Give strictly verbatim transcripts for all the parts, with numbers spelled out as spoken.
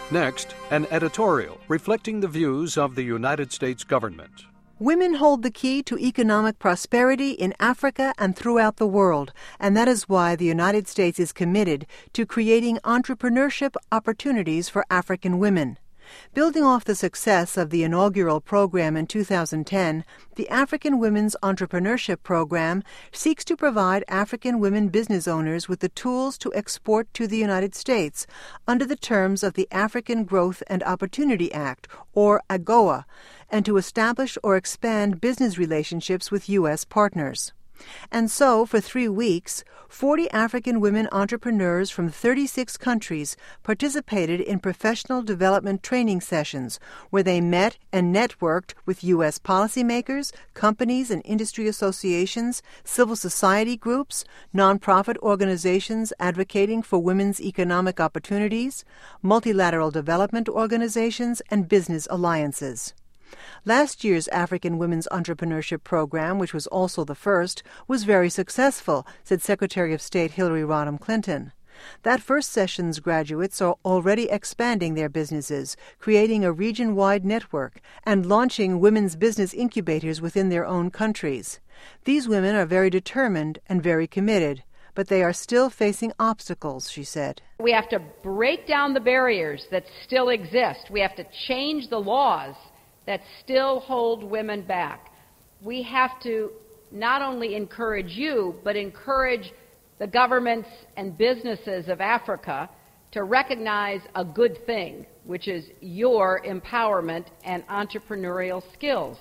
Next, an editorial reflecting the views of the United States government. Women hold the key to economic prosperity in Africa and throughout the world, and that is why the United States is committed to creating entrepreneurship opportunities for African women. Building off the success of the inaugural program in two thousand ten, the African Women's Entrepreneurship Program seeks to provide African women business owners with the tools to export to the United States under the terms of the African Growth and Opportunity Act, or AGOA, and to establish or expand business relationships with U S partners. And so, for three weeks, forty African women entrepreneurs from thirty-six countries participated in professional development training sessions where they met and networked with U S policymakers, companies and industry associations, civil society groups, nonprofit organizations advocating for women's economic opportunities, multilateral development organizations, and business alliances. Last year's African Women's Entrepreneurship Program, which was also the first, was very successful, said Secretary of State Hillary Rodham Clinton. That first session's graduates are already expanding their businesses, creating a region-wide network, and launching women's business incubators within their own countries. These women are very determined and very committed, but they are still facing obstacles, she said. We have to break down the barriers that still exist. We have to change the laws that still hold women back. We have to not only encourage you, but encourage the governments and businesses of Africa to recognize a good thing, which is your empowerment and entrepreneurial skills.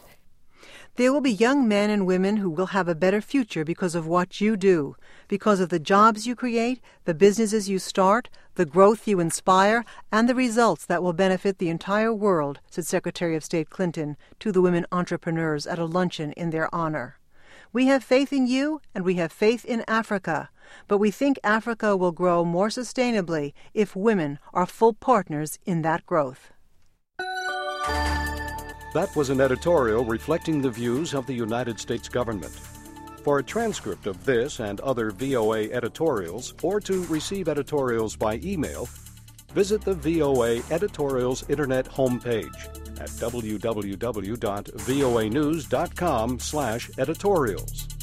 There will be young men and women who will have a better future because of what you do, because of the jobs you create, the businesses you start, the growth you inspire, and the results that will benefit the entire world, said Secretary of State Clinton to the women entrepreneurs at a luncheon in their honor. We have faith in you, and we have faith in Africa, but we think Africa will grow more sustainably if women are full partners in that growth. That was an editorial reflecting the views of the United States government. For a transcript of this and other V O A editorials, or to receive editorials by email, visit the V O A Editorials Internet homepage at w w w dot voa news dot com slash editorials.